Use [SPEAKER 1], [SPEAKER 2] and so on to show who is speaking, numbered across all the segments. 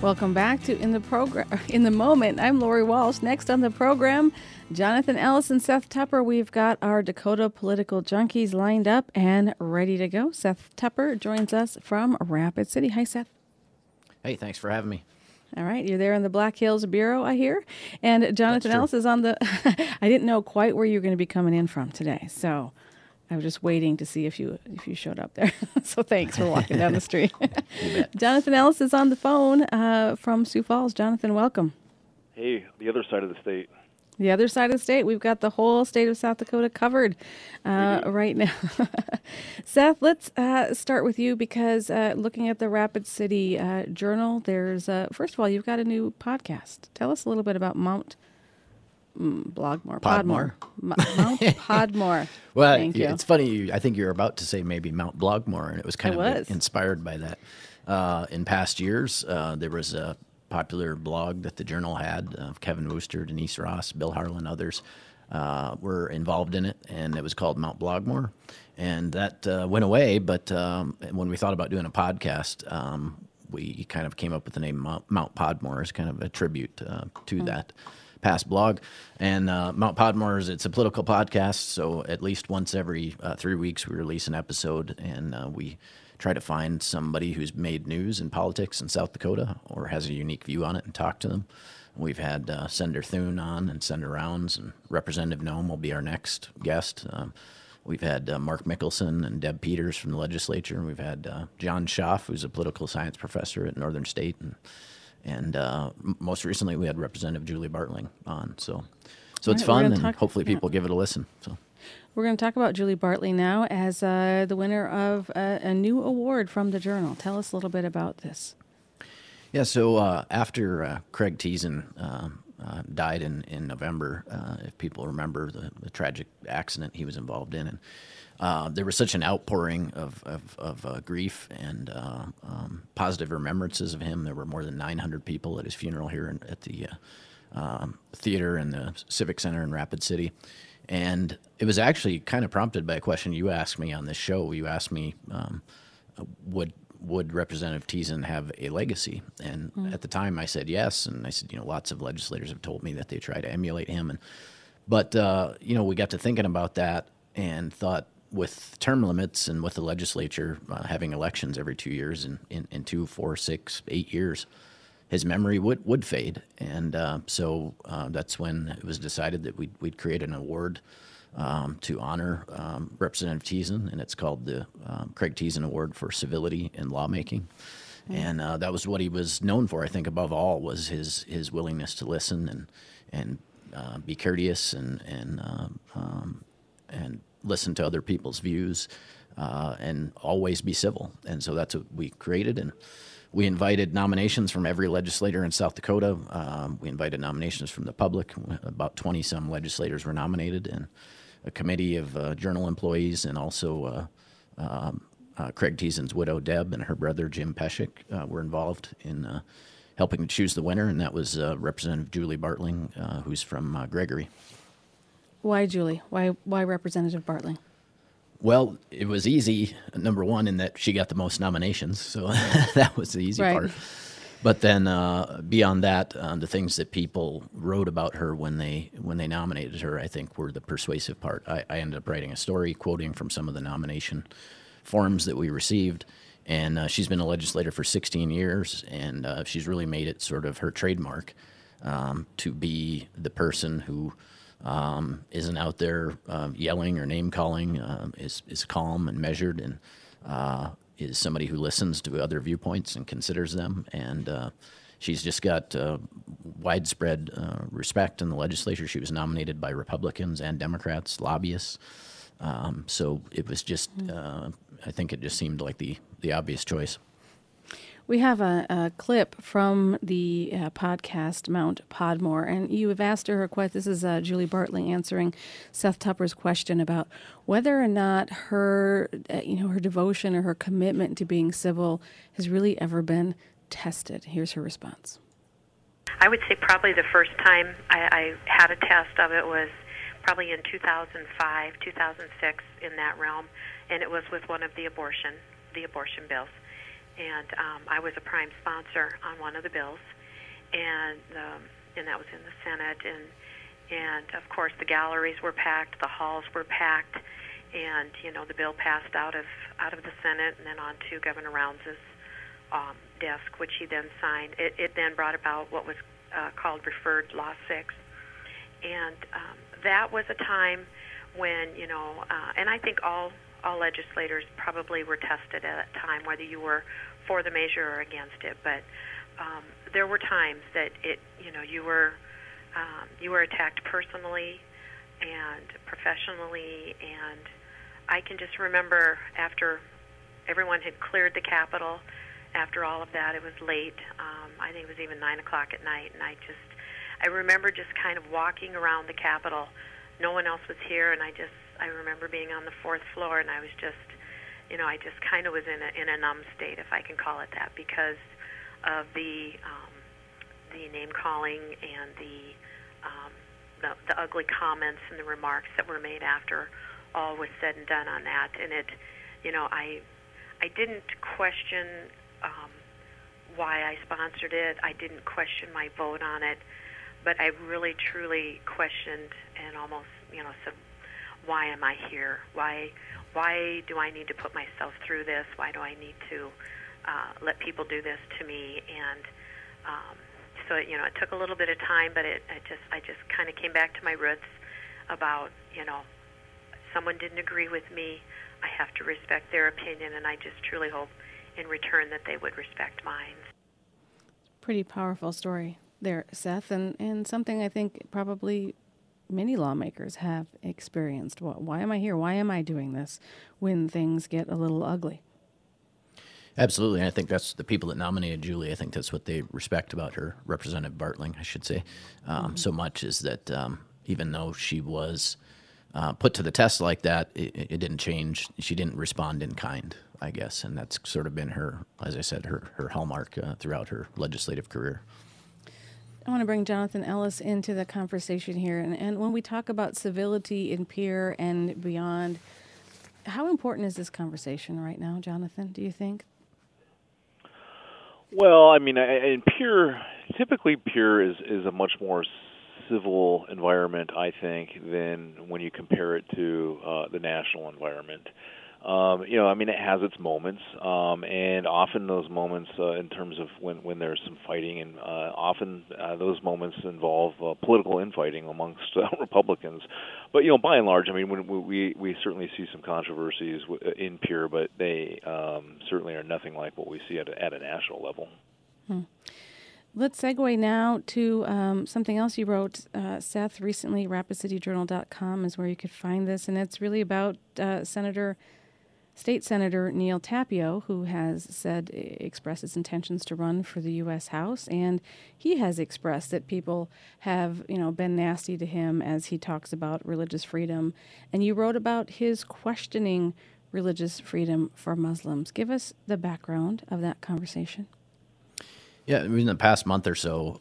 [SPEAKER 1] Welcome back to In the Moment. I'm Lori Walsh. Next on the program, Jonathan Ellis and Seth Tupper. We've got our Dakota political junkies lined up and ready to go. Seth Tupper joins us from Rapid City. Hi, Seth.
[SPEAKER 2] Hey, thanks for having me.
[SPEAKER 1] All right, you're there in the Black Hills Bureau, I hear. And Jonathan Ellis is on the... I didn't know quite where you were going to be coming in from today, so I was just waiting to see if you showed up there. So thanks for walking down the street. Jonathan Ellis is on the phone from Sioux Falls. Jonathan, welcome.
[SPEAKER 3] Hey, the other side of the state.
[SPEAKER 1] The other side of the state. We've got the whole state of South Dakota covered right now. Seth, let's start with you because looking at the Rapid City Journal, there's, first of all, you've got a new podcast. Tell us a little bit about Mount Podmore. Mount Podmore.
[SPEAKER 2] Well,
[SPEAKER 1] Thank you.
[SPEAKER 2] It's funny. I think you're about to say maybe Mount Blogmore, and it was kind of inspired by that. In past years, there was a popular blog that the Journal had. Kevin Wooster, Denise Ross, Bill Harlan, others were involved in it, and it was called Mount Blogmore. And that went away, but when we thought about doing a podcast, we kind of came up with the name Mount Podmore as kind of a tribute to that past blog. And Mount Podmore it's a political podcast, so at least once every 3 weeks we release an episode, and we try to find somebody who's made news in politics in South Dakota or has a unique view on it and talk to them. We've had Senator Thune on and Senator Rounds, and Representative Noem will be our next guest. We've had Mark Mickelson and Deb Peters from the legislature, and we've had John Schaaf, who's a political science professor at Northern State, and most recently we had Representative Julie Bartling on. So it's fun, and hopefully people give it a listen. So.
[SPEAKER 1] We're going to talk about Julie Bartling now as the winner of a new award from the Journal. Tell us a little bit about this.
[SPEAKER 2] Yeah, so after Craig Teason died in November, if people remember the tragic accident he was involved in, and there was such an outpouring of grief and positive remembrances of him. There were more than 900 people at his funeral here at the theater and the Civic Center in Rapid City. And it was actually kind of prompted by a question you asked me on this show. You asked me, would Representative Teason have a legacy? And at the time I said yes. And I said, lots of legislators have told me that they try to emulate him. But we got to thinking about that and thought with term limits and with the legislature having elections every 2 years in 2, 4, 6, 8 years, his memory would fade, and so that's when it was decided that we'd create an award to honor Representative Teason, and it's called the Craig Teason Award for Civility in Lawmaking. And that was what he was known for, I think, above all, was his willingness to listen and be courteous and listen to other people's views and always be civil. And so that's what we created, and we invited nominations from every legislator in South Dakota. We invited nominations from the public. About 20-some legislators were nominated, and a committee of Journal employees, and also Craig Teason's widow, Deb, and her brother, Jim Peshek, were involved in helping to choose the winner, and that was Representative Julie Bartling, who's from Gregory.
[SPEAKER 1] Why Julie? Why Representative Bartling?
[SPEAKER 2] Well, it was easy, number one, in that she got the most nominations, so that was the easy part. But then beyond that, the things that people wrote about her when they nominated her, I think, were the persuasive part. I ended up writing a story quoting from some of the nomination forms that we received, and she's been a legislator for 16 years, and she's really made it sort of her trademark to be the person who isn't out there yelling or name-calling, is calm and measured, and is somebody who listens to other viewpoints and considers them. And she's just got widespread respect in the legislature. She was nominated by Republicans and Democrats, lobbyists. So it was just, I think it just seemed like the obvious choice.
[SPEAKER 1] We have a clip from the podcast Mount Podmore, and you have asked her this is Julie Bartling answering Seth Tupper's question about whether or not her, her devotion or her commitment to being civil has really ever been tested. Here's her response.
[SPEAKER 4] I would say probably the first time I had a test of it was probably in 2005, 2006, in that realm, and it was with one of the abortion bills. and I was a prime sponsor on one of the bills, and that was in the Senate, and of course the galleries were packed, the halls were packed, and the bill passed out of the Senate and then on to Governor Rounds' desk, which he then signed. It then brought about what was called Referred Law 6, and that was a time when and I think all legislators probably were tested at that time, whether you were for the measure or against it. But there were times that you were attacked personally and professionally, and I can just remember after everyone had cleared the Capitol, after all of that, it was late. I think it was even 9 o'clock at night, and I remember just kind of walking around the Capitol. No one else was here, and I remember being on the 4th floor, and I was just, I just kind of was in a numb state, if I can call it that, because of the name calling and the ugly comments and the remarks that were made after all was said and done on that. And I didn't question why I sponsored it. I didn't question my vote on it, but I really truly questioned and almost said, why am I here? Why do I need to put myself through this? Why do I need to let people do this to me? And so it took a little bit of time, but I just kind of came back to my roots about someone didn't agree with me. I have to respect their opinion, and I just truly hope in return that they would respect mine.
[SPEAKER 1] Pretty powerful story there, Seth, and something I think probably many lawmakers have experienced. Why am I here? Why am I doing this when things get a little ugly?
[SPEAKER 2] Absolutely. And I think that's the people that nominated Julie. I think that's what they respect about her, Representative Bartling, I should say, so much is that even though she was put to the test like that, it didn't change. She didn't respond in kind, I guess. And that's sort of been her, as I said, her hallmark throughout her legislative career.
[SPEAKER 1] I want to bring Jonathan Ellis into the conversation here. And when we talk about civility in Pierre and beyond, how important is this conversation right now, Jonathan, do you think?
[SPEAKER 3] Well, I mean, in Pierre, typically Pierre is a much more civil environment, I think, than when you compare it to the national environment. I mean, it has its moments, and often those moments, in terms of when there's some fighting, and often those moments involve political infighting amongst Republicans. But by and large, I mean, we certainly see some controversies in Pierre, but they certainly are nothing like what we see at a national level.
[SPEAKER 1] Let's segue now to something else you wrote, Seth, recently. RapidCityJournal.com is where you could find this, and it's really about State Senator Neil Tapio, who has expressed his intentions to run for the U.S. House, and he has expressed that people have, been nasty to him as he talks about religious freedom. And you wrote about his questioning religious freedom for Muslims. Give us the background of that conversation.
[SPEAKER 2] Yeah, in the past month or so,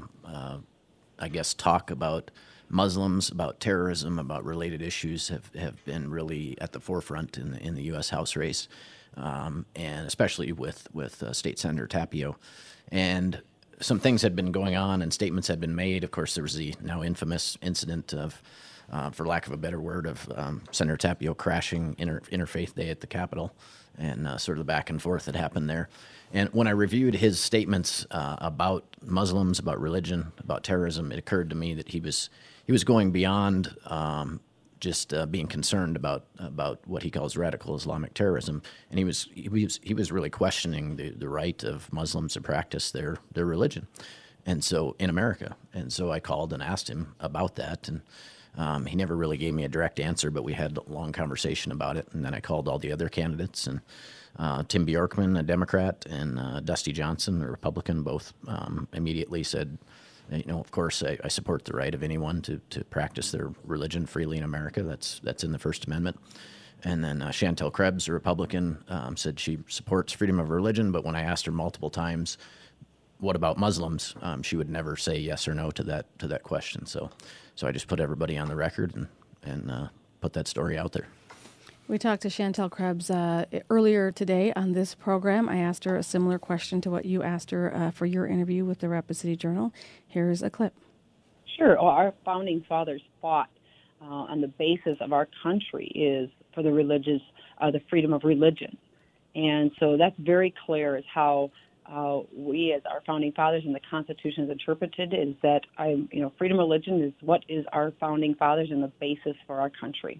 [SPEAKER 2] I guess talk about Muslims, about terrorism, about related issues have been really at the forefront in the U.S. House race, and especially with State Senator Tapio. And some things had been going on and statements had been made. Of course, there was the now infamous incident of, for lack of a better word, of Senator Tapio crashing Interfaith Day at the Capitol, and sort of the back and forth that happened there. And when I reviewed his statements about Muslims, about religion, about terrorism, it occurred to me that he was going beyond just being concerned about what he calls radical Islamic terrorism, and he was really questioning the right of Muslims to practice their religion, and so in America. And so I called and asked him about that, and he never really gave me a direct answer, but we had a long conversation about it. And then I called all the other candidates, and Tim Bjorkman, a Democrat, and Dusty Johnson, a Republican, both immediately said, of course, I support the right of anyone to practice their religion freely in America. That's in the First Amendment. And then Chantel Krebs, a Republican, said she supports freedom of religion, but when I asked her multiple times, what about Muslims, she would never say yes or no to that question. So I just put everybody on the record and put that story out there.
[SPEAKER 1] We talked to Chantel Krebs earlier today on this program. I asked her a similar question to what you asked her for your interview with the Rapid City Journal. Here's a clip.
[SPEAKER 5] Sure. Well, our founding fathers fought on the basis of our country is for the freedom of religion. And so that's very clear as how we as our founding fathers and the Constitution is interpreted is that freedom of religion is what is our founding fathers and the basis for our country.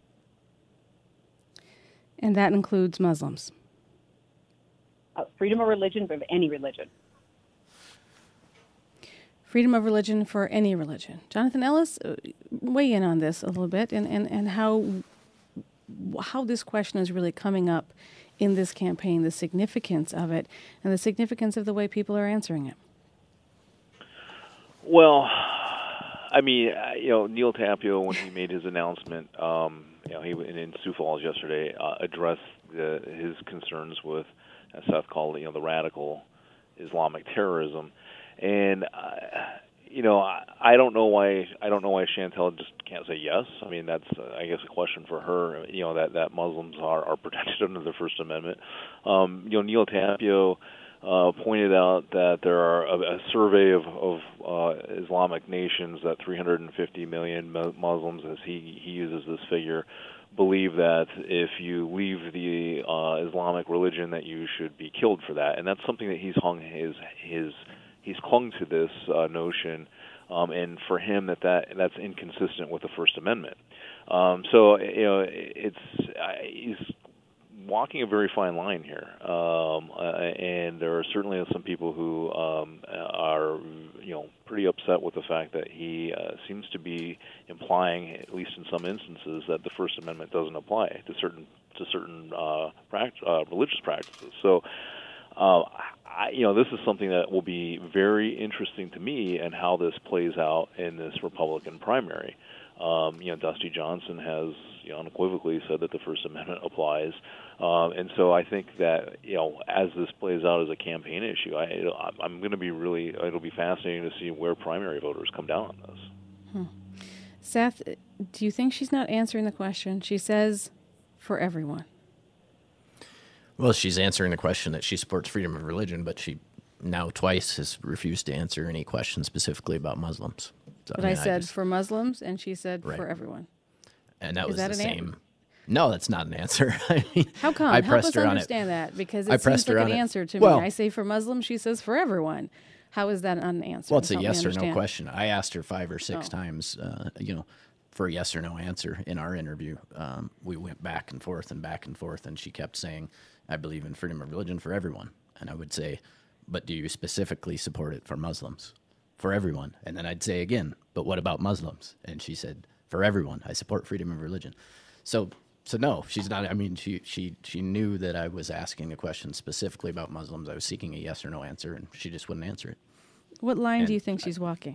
[SPEAKER 1] And that includes Muslims.
[SPEAKER 5] Freedom of religion, but of any religion.
[SPEAKER 1] Freedom of religion for any religion. Jonathan Ellis, weigh in on this a little bit and how this question is really coming up in this campaign, the significance of it, and the significance of the way people are answering it.
[SPEAKER 3] Well, I mean, Neil Tapio, when he made his announcement, he in Sioux Falls yesterday addressed his concerns with, as Seth called it, the radical Islamic terrorism, and I don't know why Chantel just can't say yes. I mean, that's I guess a question for her. That Muslims are protected under the First Amendment. Neil Tapio pointed out that there are a survey of Islamic nations that 350 million Muslims, as he uses this figure, believe that if you leave the Islamic religion that you should be killed for that, and that's something that he's clung to this notion, and for him that's inconsistent with the First Amendment. So he's walking a very fine line here, and there are certainly some people who are pretty upset with the fact that he seems to be implying, at least in some instances, that the First Amendment doesn't apply to certain religious practices. So. This is something that will be very interesting to me and how this plays out in this Republican primary. Dusty Johnson has unequivocally said that the First Amendment applies, and so I think that as this plays out as a campaign issue, I'm going to be it'll be fascinating to see where primary voters come down on this.
[SPEAKER 1] Seth, do you think she's not answering the question? She says, for everyone.
[SPEAKER 2] Well, she's answering the question that she supports freedom of religion, but she now twice has refused to answer any questions specifically about Muslims. So,
[SPEAKER 1] but I said for Muslims, and she said
[SPEAKER 2] right.
[SPEAKER 1] For everyone.
[SPEAKER 2] And that was the same. No, that's not an answer.
[SPEAKER 1] How come? Help us understand that, because it seems like an answer to me. I say for Muslims, she says for everyone. How is that an answer?
[SPEAKER 2] Well, it's a yes or no question. I asked her 5 or 6 times, for a yes or no answer in our interview. We went back and forth, and she kept saying, I believe in freedom of religion for everyone. And I would say, but do you specifically support it for Muslims? For everyone. And then I'd say again, but what about Muslims? And she said, for everyone, I support freedom of religion. So no, she's not. I mean, she knew that I was asking a question specifically about Muslims. I was seeking a yes or no answer, and she just wouldn't answer it.
[SPEAKER 1] What line do you think she's walking?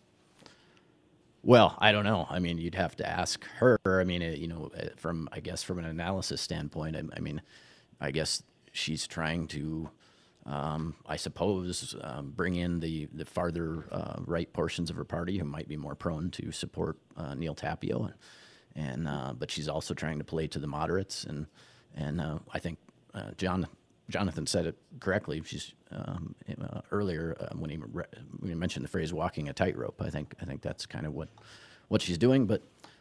[SPEAKER 2] Well, I don't know. I mean, you'd have to ask her. I mean, from an analysis standpoint, I guess she's trying to, I suppose, bring in the farther right portions of her party who might be more prone to support Neil Tapio, but she's also trying to play to the moderates, and I think Jonathan said it correctly. She's earlier when he mentioned the phrase "walking a tightrope." I think that's kind of what she's doing, but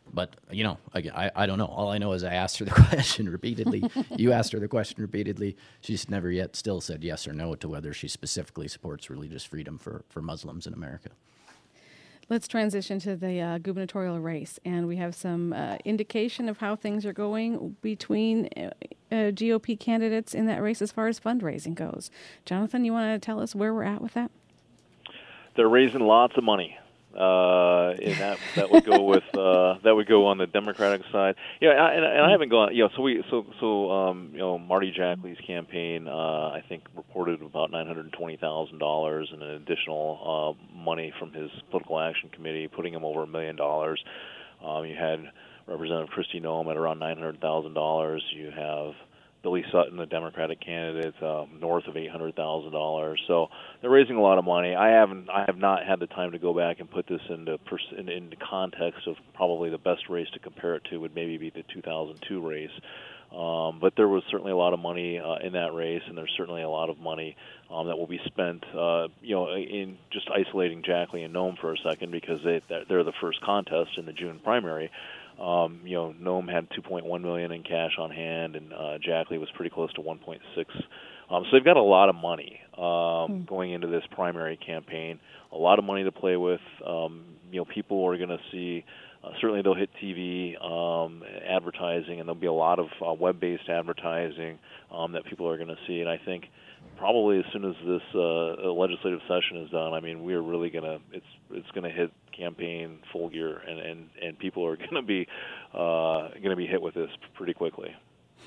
[SPEAKER 2] I don't know. All I know is I asked her the question repeatedly. You asked her the question repeatedly. She's never yet still said yes or no to whether she specifically supports religious freedom for Muslims in America.
[SPEAKER 1] Let's transition to the gubernatorial race, and we have some indication of how things are going between GOP candidates in that race as far as fundraising goes. Jonathan, you want to tell us where we're at with that?
[SPEAKER 3] They're raising lots of money. And that would go with that would go on the Democratic side. And I haven't gone. So Marty Jackley's campaign, I think, reported about $920,000 and an additional money from his political action committee, putting him over $1 million. You had Representative Kristi Noem at around $900,000. You have Billy Sutton, the Democratic candidate, north of $800,000. So they're raising a lot of money. I have not had the time to go back and put this into context of probably the best race to compare it to would maybe be the 2002 race. But there was certainly a lot of money in that race, and there's certainly a lot of money that will be spent, in just isolating Jackley and Nome for a second, because they're the first contest in the June primary. Nome had $2.1 million in cash on hand, and Jackley was pretty close to $1.6. So they've got a lot of money going into this primary campaign. A lot of money to play with. People are going to see. Certainly, they'll hit TV advertising, and there'll be a lot of web-based advertising that people are going to see. And I think probably as soon as this legislative session is done, I mean, we're really it's going to hit campaign full gear, and people are going to be hit with this pretty quickly.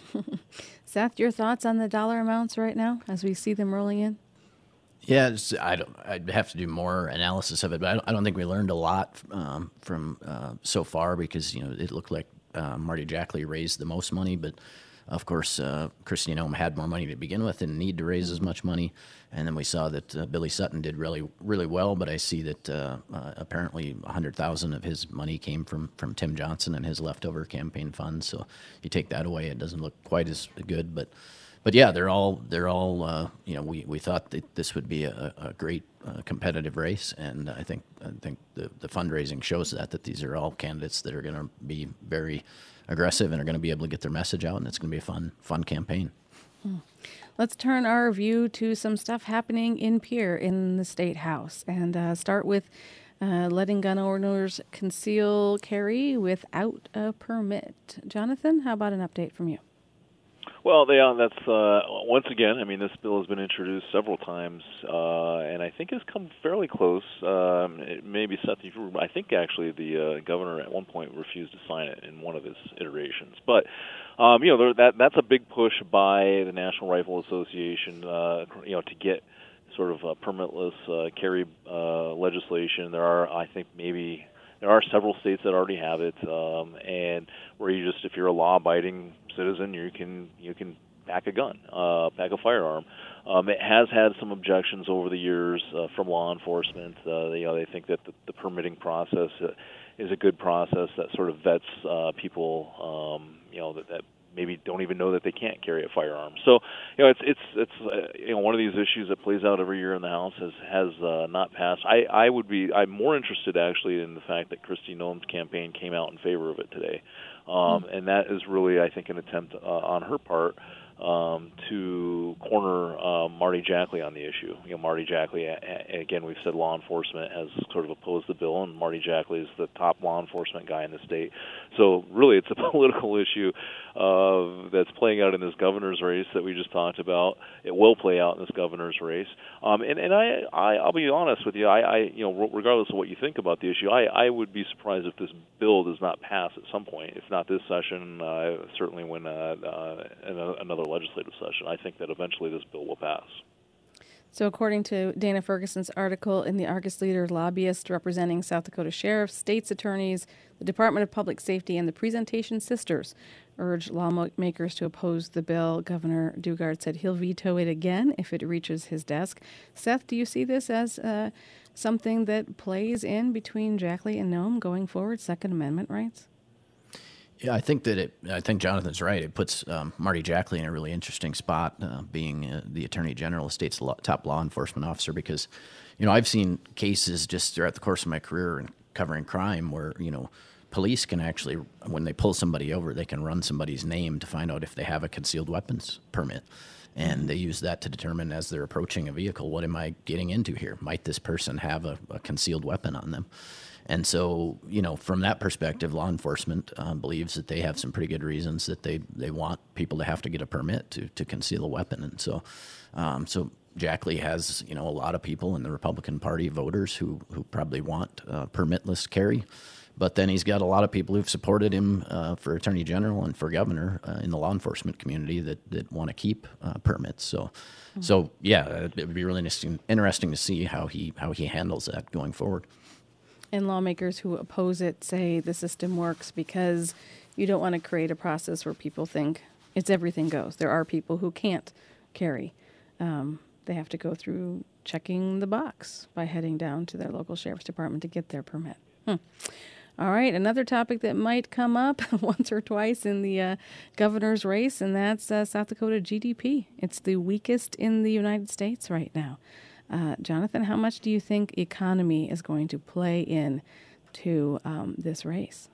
[SPEAKER 1] Seth, your thoughts on the dollar amounts right now as we see them rolling in?
[SPEAKER 2] Yeah, I'd have to do more analysis of it, but I don't think we learned a lot from so far, because it looked like Marty Jackley raised the most money, but of course Kristi Noem had more money to begin with and need to raise as much money, and then we saw that Billy Sutton did really, really well, but I see that apparently $100,000 of his money came from Tim Johnson and his leftover campaign funds. So you take that away, it doesn't look quite as good, but yeah, they're all we thought that this would be a great competitive race, and I think the fundraising shows that these are all candidates that are going to be very aggressive and are going to be able to get their message out, and it's going to be a fun campaign.
[SPEAKER 1] Let's turn our view to some stuff happening in Pierre in the State House, and start with letting gun owners conceal carry without a permit. Jonathan, how about an update from you?
[SPEAKER 3] Well, that's once again. I mean, this bill has been introduced several times, and I think has come fairly close. Maybe Seth, I think actually the governor at one point refused to sign it in one of his iterations. But that's a big push by the National Rifle Association, to get sort of permitless carry legislation. There are several states that already have it, and where if you're a law-abiding citizen, you can pack a gun, pack a firearm. It has had some objections over the years from law enforcement. They think that the permitting process is a good process that sort of vets people, that maybe don't even know that they can't carry a firearm. So, it's one of these issues that plays out every year in the House has not passed. I'm more interested actually in the fact that Kristi Noem's campaign came out in favor of it today, and that is really, I think, an attempt on her part to corner Marty Jackley on the issue. Marty Jackley, again, we've said law enforcement has sort of opposed the bill, and Marty Jackley is the top law enforcement guy in the state. So really, it's a political issue that's playing out in this governor's race that we just talked about. It will play out in this governor's race. And I'll be honest with you. Regardless of what you think about the issue, I would be surprised if this bill does not pass at some point. If not this session, certainly when another legislative session. I think that eventually this bill will pass.
[SPEAKER 1] So according to Dana Ferguson's article in the Argus Leader, lobbyists representing South Dakota sheriffs, state's attorneys, the Department of Public Safety, and the Presentation Sisters urged lawmakers to oppose the bill. Governor Dugard said he'll veto it again if it reaches his desk. Seth, do you see this as something that plays in between Jackley and Noem going forward, Second Amendment rights?
[SPEAKER 2] Yeah, I think Jonathan's right. It puts Marty Jackley in a really interesting spot, being the Attorney General, the state's top law enforcement officer, because, I've seen cases just throughout the course of my career in covering crime where, police can actually, when they pull somebody over, they can run somebody's name to find out if they have a concealed weapons permit. And they use that to determine, as they're approaching a vehicle, what am I getting into here? Might this person have a concealed weapon on them? And so, from that perspective, law enforcement believes that they have some pretty good reasons that they want people to have to get a permit to conceal a weapon. And so Jackley has, a lot of people in the Republican Party, voters who probably want permitless carry. But then he's got a lot of people who've supported him for Attorney General and for Governor in the law enforcement community that want to keep permits. So yeah, it would be really interesting to see how he handles that going forward.
[SPEAKER 1] And lawmakers who oppose it say the system works because you don't want to create a process where people think It's everything goes. There are people who can't carry. They have to go through checking the box by heading down to their local sheriff's department to get their permit. All right, another topic that might come up once or twice in the governor's race, and that's South Dakota GDP. It's the weakest in the United States right now. Jonathan, how much do you think economy is going to play in to this race?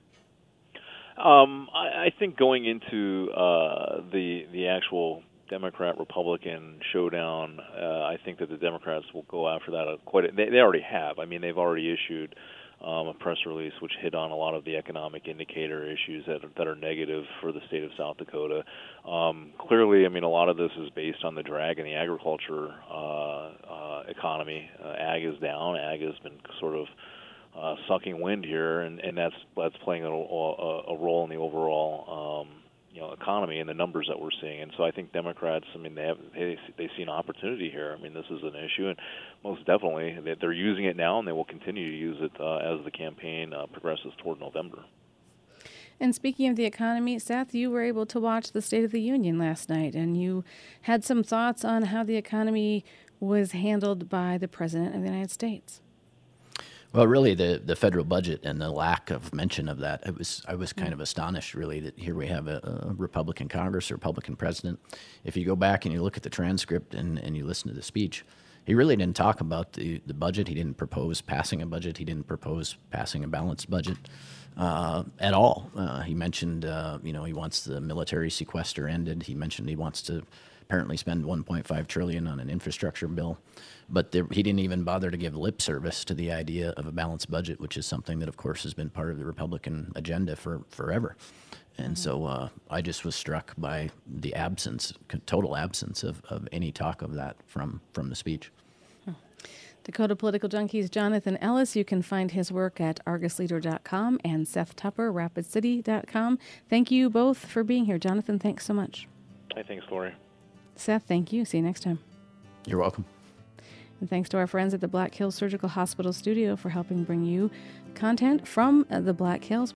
[SPEAKER 3] I think going into the actual Democrat-Republican showdown, I think that the Democrats will go after that they already have. I mean, they've already issued a press release which hit on a lot of the economic indicator issues that are negative for the state of South Dakota. Clearly, I mean, a lot of this is based on the drag in the agriculture economy. Ag is down. Ag has been sort of sucking wind here, and that's playing a role in the overall economy and the numbers that we're seeing. And so I think Democrats, I mean, they see an opportunity here. I mean, this is an issue, and most definitely they're using it now, and they will continue to use it as the campaign progresses toward November.
[SPEAKER 1] And speaking of the economy, Seth, you were able to watch the State of the Union last night, and you had some thoughts on how the economy was handled by the President of the United States.
[SPEAKER 2] Well, really, the federal budget and the lack of mention of that, I was kind of astonished, really, that here we have a Republican Congress, a Republican president. If you go back and you look at the transcript and you listen to the speech, he really didn't talk about the budget. He didn't propose passing a budget. He didn't propose passing a balanced budget at all. He mentioned, he wants the military sequester ended. He mentioned he wants to apparently spend $1.5 trillion on an infrastructure bill. But he didn't even bother to give lip service to the idea of a balanced budget, which is something that, of course, has been part of the Republican agenda for forever. And so I just was struck by the total absence of any talk of that from the speech.
[SPEAKER 1] Dakota Political Junkies' Jonathan Ellis. You can find his work at argusleader.com and Seth Tupper, rapidcity.com. Thank you both for being here. Jonathan, thanks so much.
[SPEAKER 3] Hey, thanks, Lori.
[SPEAKER 1] Seth, thank you. See you next time.
[SPEAKER 2] You're welcome.
[SPEAKER 1] And thanks to our friends at the Black Hills Surgical Hospital Studio for helping bring you content from the Black Hills.